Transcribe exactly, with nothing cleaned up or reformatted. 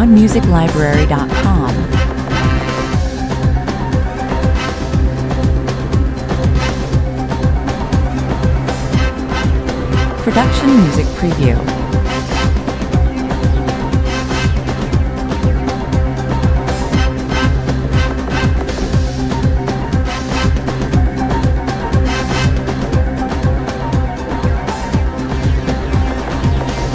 sound music library dot com. Production Music Preview.